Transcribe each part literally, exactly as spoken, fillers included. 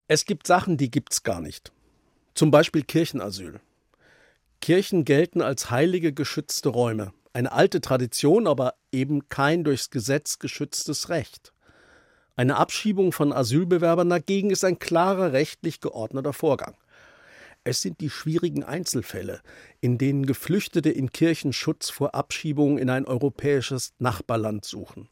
Es gibt Sachen, die gibt's gar nicht. Zum Beispiel Kirchenasyl. Kirchen gelten als heilige geschützte Räume. Eine alte Tradition, aber eben kein durchs Gesetz geschütztes Recht. Eine Abschiebung von Asylbewerbern dagegen ist ein klarer rechtlich geordneter Vorgang. Es sind die schwierigen Einzelfälle, in denen Geflüchtete in Kirchen Schutz vor Abschiebung in ein europäisches Nachbarland suchen.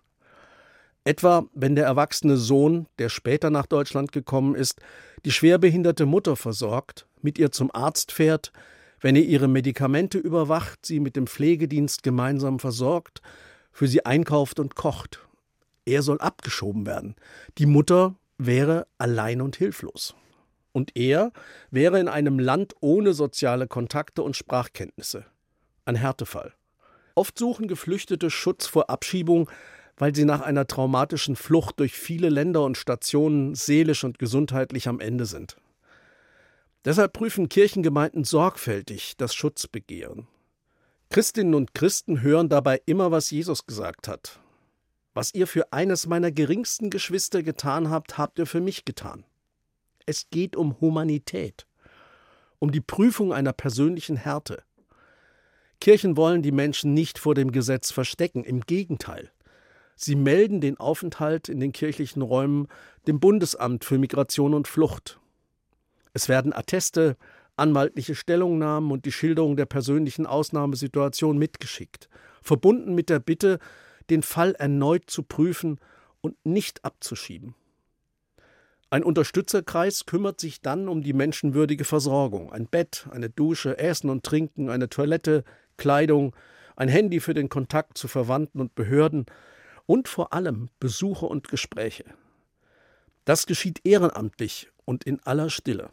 Etwa, wenn der erwachsene Sohn, der später nach Deutschland gekommen ist, die schwerbehinderte Mutter versorgt, mit ihr zum Arzt fährt, wenn er ihre Medikamente überwacht, sie mit dem Pflegedienst gemeinsam versorgt, für sie einkauft und kocht. Er soll abgeschoben werden. Die Mutter wäre allein und hilflos. Und er wäre in einem Land ohne soziale Kontakte und Sprachkenntnisse. Ein Härtefall. Oft suchen Geflüchtete Schutz vor Abschiebung, weil sie nach einer traumatischen Flucht durch viele Länder und Stationen seelisch und gesundheitlich am Ende sind. Deshalb prüfen Kirchengemeinden sorgfältig das Schutzbegehren. Christinnen und Christen hören dabei immer, was Jesus gesagt hat. Was ihr für eines meiner geringsten Geschwister getan habt, habt ihr für mich getan. Es geht um Humanität, um die Prüfung einer persönlichen Härte. Kirchen wollen die Menschen nicht vor dem Gesetz verstecken, im Gegenteil. Sie melden den Aufenthalt in den kirchlichen Räumen dem Bundesamt für Migration und Flucht. Es werden Atteste, anwaltliche Stellungnahmen und die Schilderung der persönlichen Ausnahmesituation mitgeschickt, verbunden mit der Bitte, den Fall erneut zu prüfen und nicht abzuschieben. Ein Unterstützerkreis kümmert sich dann um die menschenwürdige Versorgung. Ein Bett, eine Dusche, Essen und Trinken, eine Toilette, Kleidung, ein Handy für den Kontakt zu Verwandten und Behörden und vor allem Besuche und Gespräche. Das geschieht ehrenamtlich und in aller Stille.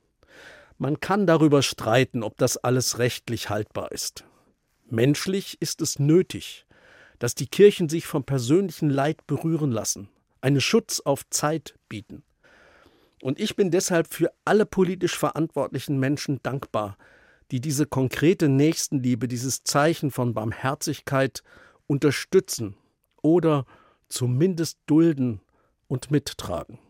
Man kann darüber streiten, ob das alles rechtlich haltbar ist. Menschlich ist es nötig, dass die Kirchen sich vom persönlichen Leid berühren lassen, einen Schutz auf Zeit bieten. Und ich bin deshalb für alle politisch verantwortlichen Menschen dankbar, die diese konkrete Nächstenliebe, dieses Zeichen von Barmherzigkeit unterstützen oder zumindest dulden und mittragen.